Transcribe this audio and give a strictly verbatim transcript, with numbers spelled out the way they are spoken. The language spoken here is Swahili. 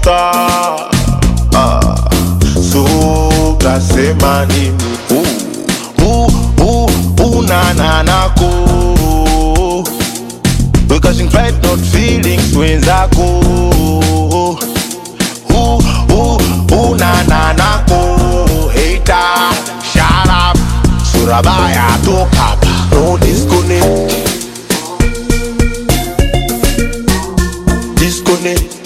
star. Ah, so utasema nini? Uh, uh, uh, uh, na na na ko. We causing pride, not feelings, wenzako. Uh, uh, uh, na na na ko. Hater, shut up. Surabaya, toka hapa. No disconnect. Disconnect.